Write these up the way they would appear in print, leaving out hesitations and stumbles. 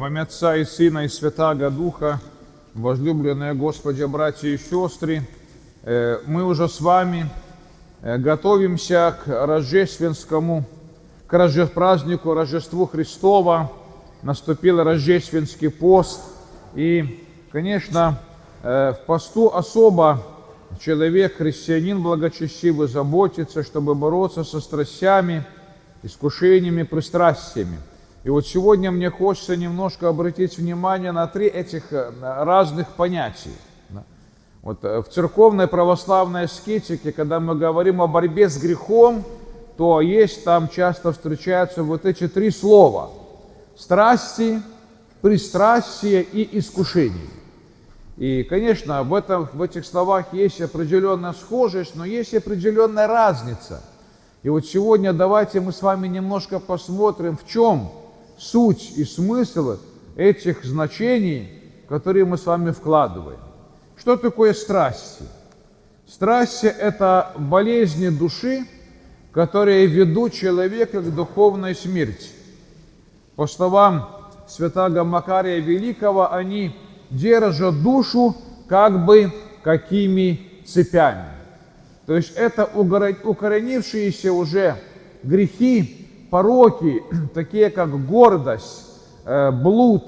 Во имя Отца и Сына и Святаго Духа, возлюбленные Господи, братья и сестры, мы уже с вами готовимся к рождественскому, празднику Рождеству Христова. Наступил рождественский пост, и, конечно, в посту особо человек, христианин благочестивый, заботится, чтобы бороться со страстями, искушениями, пристрастиями. И вот сегодня мне хочется немножко обратить внимание на три этих разных понятия. Вот в церковной православной аскетике, когда мы говорим о борьбе с грехом, то есть там часто встречаются вот эти три слова: страсти, пристрастие и искушение. И, конечно, в этих словах есть определенная схожесть, но есть и определенная разница. И вот сегодня давайте мы с вами немножко посмотрим, в чем суть и смысл этих значений, которые мы с вами вкладываем. Что такое страсти? Страсти – это болезни души, которые ведут человека к духовной смерти. По словам святаго Макария Великого, они держат душу как бы какими цепями. То есть это укоренившиеся уже грехи, пороки, такие как гордость, блуд,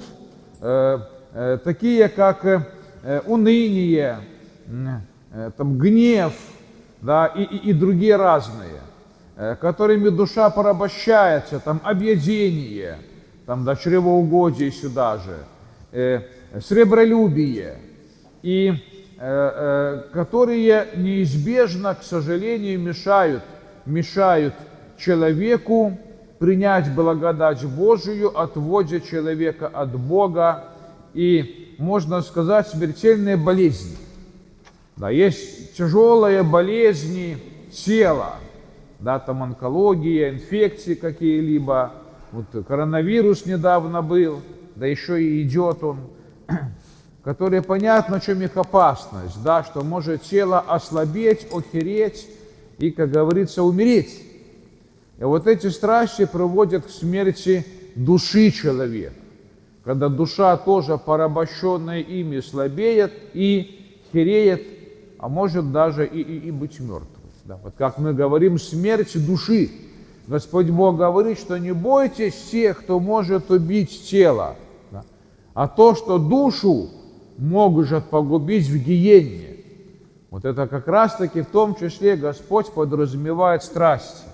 такие как уныние, там, гнев, да, и другие разные, которыми душа порабощается, там, объедение, там, да, чревоугодие сюда же, сребролюбие, и которые неизбежно, к сожалению, мешают человеку принять благодать Божию, отводя человека от Бога, и, можно сказать, смертельные болезни. Да, есть тяжелые болезни тела, да, там онкология, инфекции какие-либо, вот коронавирус недавно был, да еще и идет он, которые понятно, в чем их опасность, да, что может тело ослабеть, охереть и, как говорится, умереть. И вот эти страсти приводят к смерти души человека, когда душа тоже порабощенная ими слабеет и хереет, а может даже и быть мертвой. Да, вот как мы говорим, смерть души. Господь Бог говорит, что не бойтесь тех, кто может убить тело, да, а то, что душу может погубить в гиенне. Вот это как раз-таки в том числе Господь подразумевает страсти.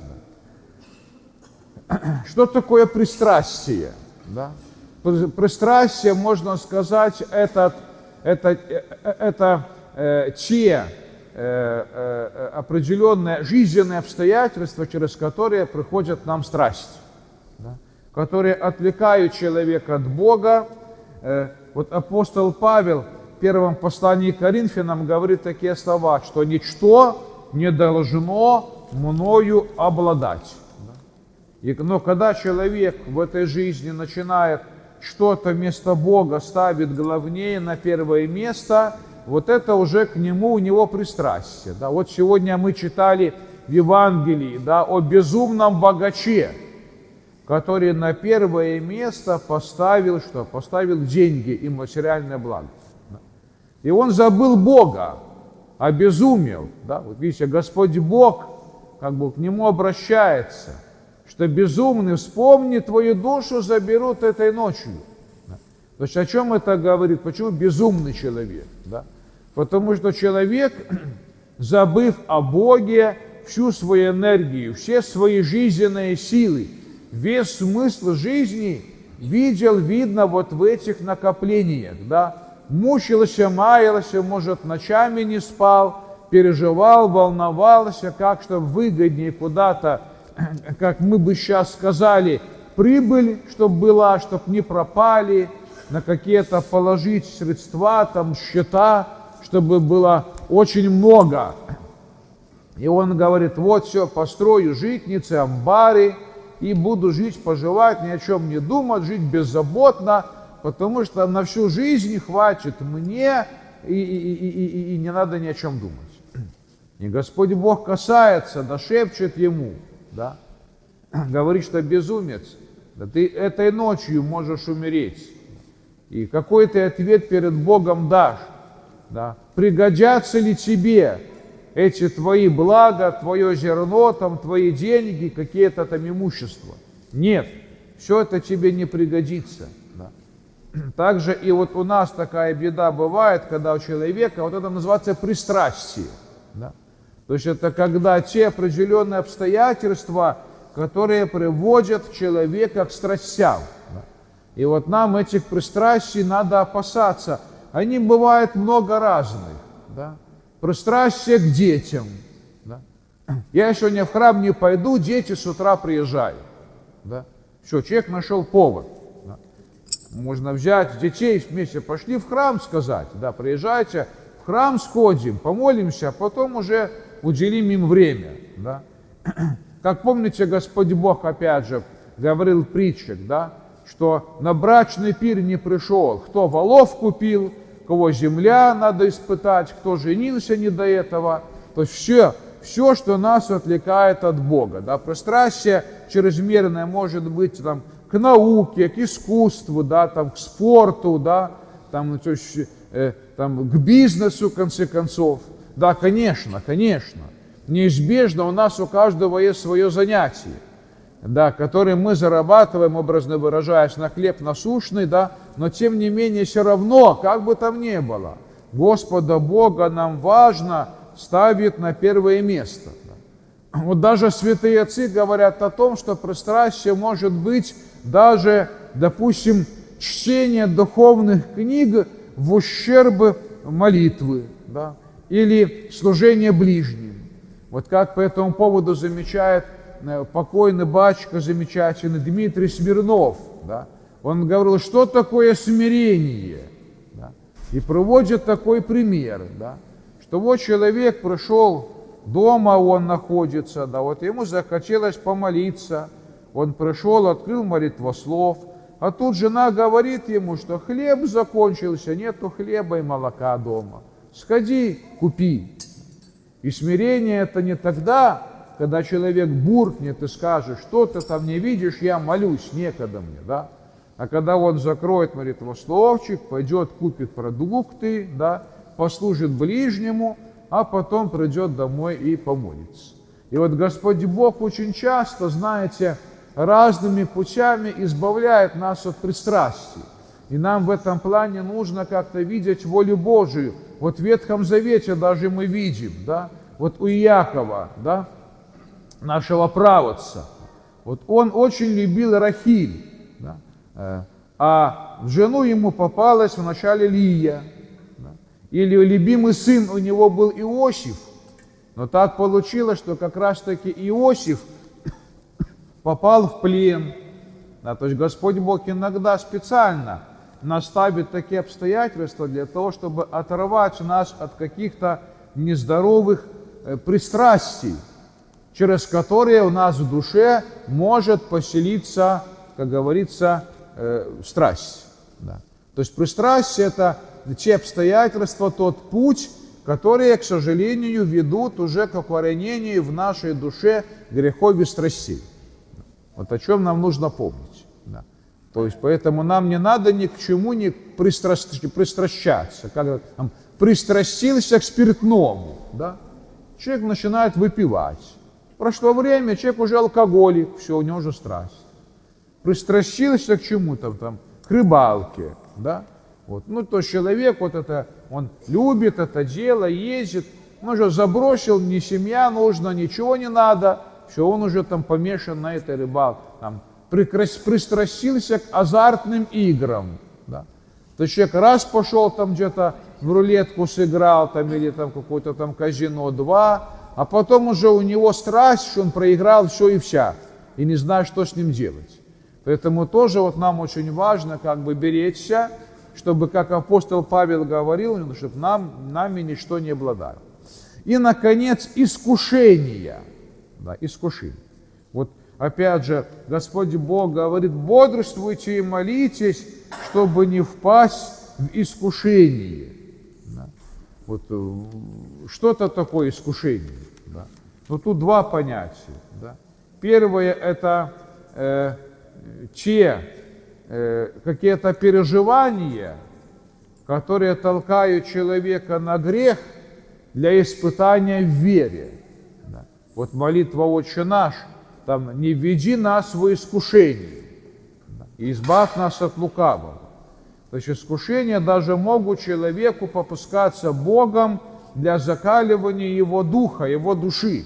Что такое пристрастие? Да? Пристрастие, можно сказать, это те определенные жизненные обстоятельства, через которые приходят нам страсти, да? Которые отвлекают человека от Бога. Вот апостол Павел в первом послании к Коринфянам говорит такие слова, что ничто не должно мною обладать. Но когда человек в этой жизни начинает что-то вместо Бога ставить главнее на первое место, вот это уже к нему, у него пристрастие. Да? Вот сегодня мы читали в Евангелии, да, о безумном богаче, который на первое место поставил что? Поставил деньги и материальное благо. И он забыл Бога, обезумел. Да? Вот видите, Господь Бог как бы к нему обращается, что безумный, вспомни, твою душу заберут этой ночью. Да? То есть о чем это говорит? Почему безумный человек? Да? Потому что человек, забыв о Боге, всю свою энергию, все свои жизненные силы, весь смысл жизни видно вот в этих накоплениях, да? Мучился, маялся, может, ночами не спал, переживал, волновался, как чтобы выгоднее куда-то, как мы бы сейчас сказали, прибыль, чтобы была, чтобы не пропали, на какие-то положить средства, там, счета, чтобы было очень много. И он говорит, вот все, построю житницы, амбары, и буду жить, поживать, ни о чем не думать, жить беззаботно, потому что на всю жизнь хватит мне, и не надо ни о чем думать. И Господь Бог касается, да шепчет ему, да, говорит, что безумец, да ты этой ночью можешь умереть. И какой ты ответ перед Богом дашь? Да? Пригодятся ли тебе эти твои блага, твое зерно, там, твои деньги, какие-то там имущества? Нет, все это тебе не пригодится. Да? Также и вот у нас такая беда бывает, когда у человека, вот это называется пристрастие. Да? То есть это когда те определенные обстоятельства, которые приводят человека к страстям. Да? И вот нам этих пристрастий надо опасаться. Они бывают много разных. Да? Пристрастие к детям. Да? Я сегодня в храм не пойду, дети с утра приезжают. Да? Все, человек нашел повод. Да? Можно взять детей вместе, пошли в храм сказать. Да, приезжайте, в храм сходим, помолимся, а потом уже уделим им время. Да? Как помните, Господь Бог опять же говорил в притчах, да, что на брачный пир не пришел, кто волов купил, кого земля надо испытать, кто женился не до этого. То есть все, что нас отвлекает от Бога. Да. Пристрастие чрезмерное может быть там, к науке, к искусству, да, там, к спорту, да, там, то есть, там, к бизнесу, в конце концов. Да, конечно, конечно. Неизбежно у нас у каждого есть свое занятие, да, которым мы зарабатываем, образно выражаясь, на хлеб насущный, да, но тем не менее все равно, как бы там ни было, Господа Бога нам важно ставить на первое место. Да. Вот даже святые отцы говорят о том, что пристрастие может быть даже, допустим, чтение духовных книг в ущерб молитвы, да, или служение ближним. Вот как по этому поводу замечает покойный батюшка замечательный Дмитрий Смирнов. Да? Он говорил, что такое смирение. Да? И приводит такой пример, да? Что вот человек пришел, дома он находится, да, вот ему захотелось помолиться, он пришел, открыл молитвослов, а тут жена говорит ему, что хлеб закончился, нету хлеба и молока дома. Сходи, купи. И смирение это не тогда, когда человек буркнет и скажет, что ты там не видишь, я молюсь, некогда мне, да? А когда он закроет молитвословчик, пойдет, купит продукты, да, послужит ближнему, а потом придет домой и помолится. И вот Господь Бог очень часто, знаете, разными путями избавляет нас от пристрастий. И нам в этом плане нужно как-то видеть волю Божию. Вот в Ветхом Завете даже мы видим, да, вот у Иакова, да, нашего праотца, вот он очень любил Рахиль, да, а в жену ему попалась вначале Лия, да, или любимый сын у него был Иосиф, но так получилось, что как раз-таки Иосиф попал в плен, да, то есть Господь Бог иногда специально наставит такие обстоятельства для того, чтобы оторвать нас от каких-то нездоровых пристрастий, через которые у нас в душе может поселиться, как говорится, страсть. Да. То есть пристрастие – это те обстоятельства, тот путь, которые, к сожалению, ведут уже к укоренению в нашей душе грехов и страстей. Вот о чем нам нужно помнить. Да. То есть поэтому нам не надо ни к чему не пристращаться. Как там, пристрастился к спиртному, да? Человек начинает выпивать. Прошло время, человек уже алкоголик, все, у него уже страсть. Пристрастился к чему-то, там, к рыбалке, да? Вот. Ну, то человек вот это, он любит это дело, ездит, он уже забросил, ни семья нужна, ничего не надо, все, он уже там помешан на этой рыбалке, там, пристрастился к азартным играм, да? То человек раз пошел там где-то в рулетку сыграл, там, или там какое-то там казино 2, а потом уже у него страсть, что он проиграл все и вся, и не знает, что с ним делать. Поэтому тоже вот нам очень важно как бы беречься, чтобы, как апостол Павел говорил, чтобы нами ничто не обладало. И, наконец, искушение. Да, искушение. Вот опять же, Господь Бог говорит, бодрствуйте и молитесь, чтобы не впасть в искушение. Да. Вот что-то такое искушение. Да. Но тут два понятия. Да. Первое – это те какие-то переживания, которые толкают человека на грех для испытания в вере. Вот молитва «Отче наш», там «Не введи нас в искушение, и избавь нас от лукавого». То есть искушения даже могут человеку попускаться Богом для закаливания его духа, его души.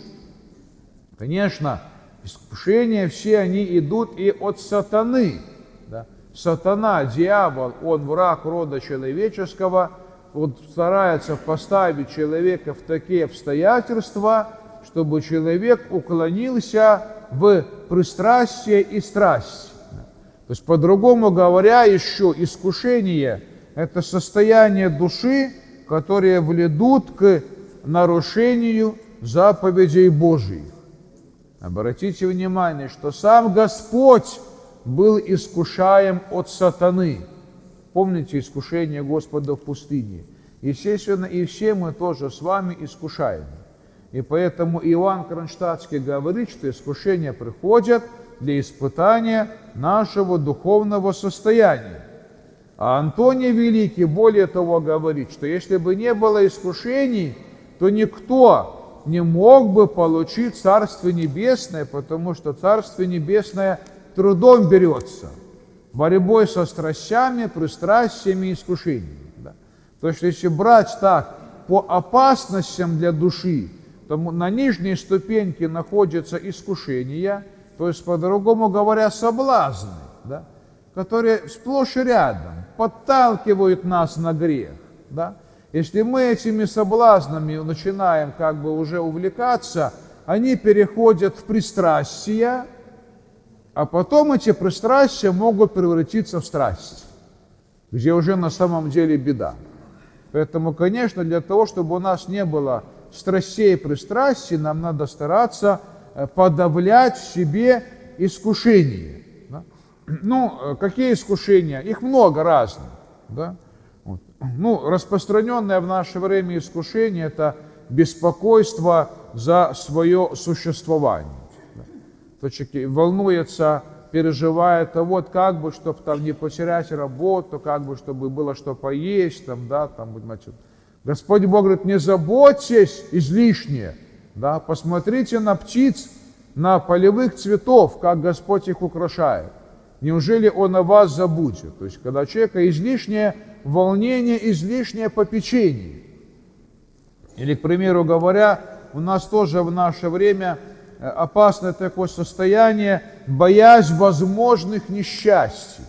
Конечно, искушения все они идут и от сатаны. Да? Сатана, дьявол, он враг рода человеческого, он старается поставить человека в такие обстоятельства, чтобы человек уклонился в пристрастие и страсть. То есть, по-другому говоря, еще искушение – это состояние души, которые ведут к нарушению заповедей Божьих. Обратите внимание, что сам Господь был искушаем от сатаны. Помните искушение Господа в пустыне? Естественно, и все мы тоже с вами искушаемы. И поэтому Иоанн Кронштадтский говорит, что искушения приходят для испытания нашего духовного состояния. А Антоний Великий более того говорит, что если бы не было искушений, то никто не мог бы получить Царство Небесное, потому что Царство Небесное трудом берется, борьбой со страстями, пристрастиями и искушениями. Да. То есть если брать так по опасностям для души, то на нижней ступеньке находятся искушения, то есть, по-другому говоря, соблазны, да, которые сплошь и рядом подталкивают нас на грех. Да. Если мы этими соблазнами начинаем как бы уже увлекаться, они переходят в пристрастия, а потом эти пристрастия могут превратиться в страсть, где уже на самом деле беда. Поэтому, конечно, для того, чтобы у нас не было страстей и пристрастий, нам надо стараться подавлять в себе искушения. Да? Ну, какие искушения? Их много разных. Да? Вот. Ну, распространенное в наше время искушение – это беспокойство за свое существование. Да? Кто волнуется, переживает, а вот как бы, чтобы там не потерять работу, как бы, чтобы было что поесть, там, да, там, значит. Господь Бог говорит, не заботьтесь излишне, да, посмотрите на птиц, на полевых цветов, как Господь их украшает. Неужели Он о вас забудет? То есть, когда у человека излишнее волнение, излишнее попечение. Или, к примеру говоря, у нас тоже в наше время опасное такое состояние, боязнь возможных несчастий.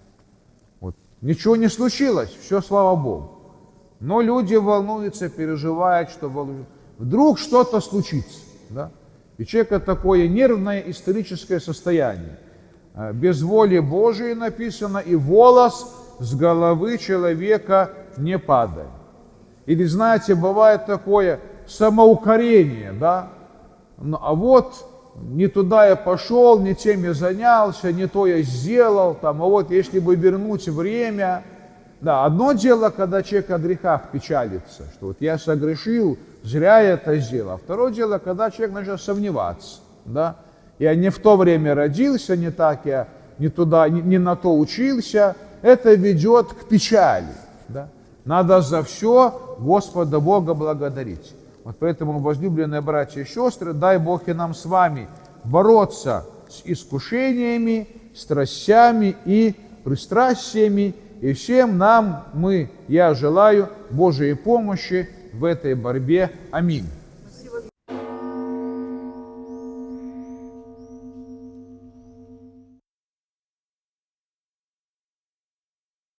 Вот. Ничего не случилось, все, слава Богу. Но люди волнуются, переживают, что вдруг что-то случится. Да? И человека такое нервное историческое состояние. Без воли Божией написано, и волос с головы человека не падает. Или, знаете, бывает такое самоукорение, да? Ну, а вот не туда я пошел, не тем я занялся, не то я сделал, там, а вот если бы вернуть время. Да, одно дело, когда человек о грехах печалится, что вот я согрешил, зря я это сделал. А второе дело, когда человек начал сомневаться, да, я не в то время родился, не так я, не туда, не на то учился, это ведет к печали, да. Надо за все Господа Бога благодарить. Вот поэтому, возлюбленные братья и сестры, дай Бог и нам с вами бороться с искушениями, страстями и пристрастиями. И всем нам, я желаю Божией помощи в этой борьбе. Аминь.